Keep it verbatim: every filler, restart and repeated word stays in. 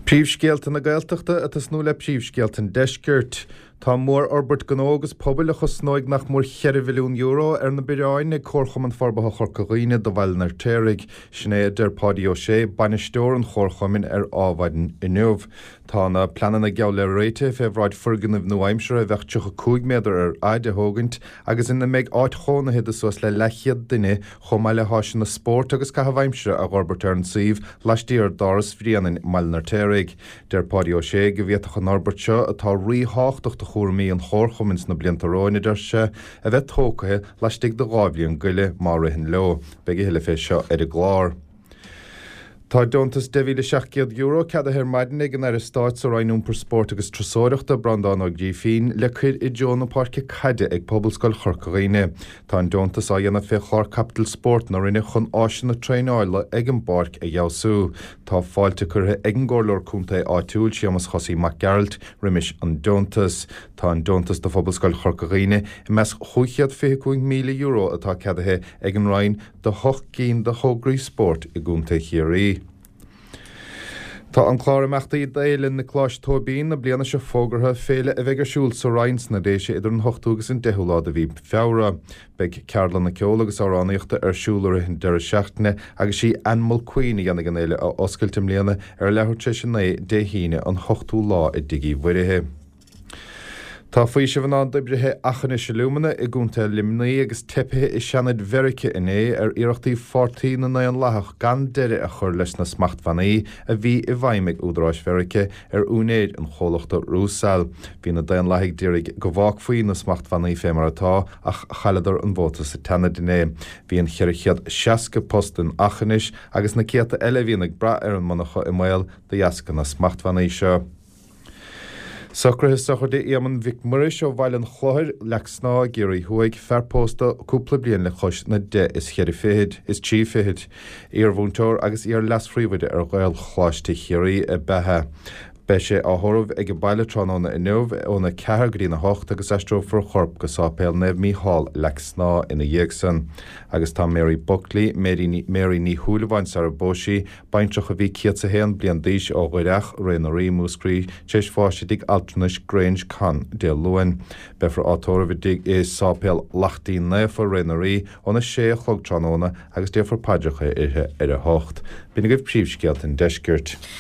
Príomhscéalta na Gaeltachta a tas nó le príomhscéalta deisceart. Tá mór orbert gnógus pobl a chusnóig nach mór cheir milliún euro ar na biráin ag chorchom an forbatha chorcaghine do bhailenar téirigh sinné der Páidí Ó Sé bainisteoir an chorchomin ar ábhaidin inniuh. Tá na planan na geall le réite febhráid furgan nó aimsere a bheith tucha cúig méadar ar aide hógant agus ina méid áit chónahead is le lechiad duine chomáile hásin na sport agus cahabhaimsere a orbert ar an síomh leistíar doras bhríanan mailenar téirigh. Der Páidí Ó Sé go bhíoach an orbert seo atá ríthachtacht chórmaí an chorchomins na bliantaróine darse a bheith tócathe leistigh do gábhlíon goile mar rihin leo, beigi heile fé seo ar a glár. Tá dontas devíle seachcéad euro cad a hir maidnig an ar a stáit sa reinún per sport agus trasóireachta brandán og dí fin le chuir i John na parke caide ag poblscoil chorcaghine. Tá an dontas a dhéanana fé chor capital sport na rinne chun áisina tréáile ag an barc a jausú. Tá fáilte chutha ag an gcóirleoir cúnta áitiúil siamas chosí McGarrett rimis an dontas. Tá an dontas do poblscoil chorcaghine i mes chuichiad fé míle euro atá cadathe ag an rain do hoch cín do hógraí sport i gúnta chiarí. Tá an chláirimeachtaí dailinn na cláis tóbín na bliana se fógartha féle a bheith arsúil sa rains na déise idir an hochtúgus in dehulád a bhí feabhra. Beidh Carolan na ceol agus áránaíochta arsúlar in deire seachtaine agus sí Animal Queen i dhéana gan éile a oscailtim líana ar lethirte sin é dé híine an hochtú lá i dtí mhuirithe. Tá faoi se bhanán d'ibrithe achanna se lumana i gúnta limnaí agus tepithe i seanad Verice in é ar iarachtaí fortaí na naon lethach gan deire a chur leis na smachtbhanaí a bhí i bhaimig údráis Verice ar únéid an chólachta rúsal. Bhí na daon leigh dírig go bhách faoí na smachtbhanaí fémar atá ach chaladar an bóta sa tena duine. Bhí an cheirichiad seaca post an achanis agus na céata eile bhíon ag bra ar an manacha i mbail do dheasca na smachtbhanaí seo. Socrthe sochar de éaman Vic Murray ó bhail an chláthir leach sná géirí thuaig fearpósta cúpla bliain le chos na de is chéir féid is tí féid ar bhúntóir agus ar lasfríomhaide ar ghail chláiste chéirí a bethe. Be sé áthormh ag bailetránna inniuh óna cethar grí na hocht agus eistro for chorp go sápéil neh mí hall leach sná ina dhéagsan. Agus tá Mary Buckley, Mary ní thuúlahain Sarah Boshi, baintreach a bhí ciat sa héan blian díos ó ghuireach rénarí múscrí téis fáiste dig Altranis Grange Con dé luin. Befar átóra bhí dig is sápéil lachtaí nefa rénarí óna sé chlogtránóna agus défar paideacha ithe ar a hocht. Bína goibh príomhscéalt in deisceart.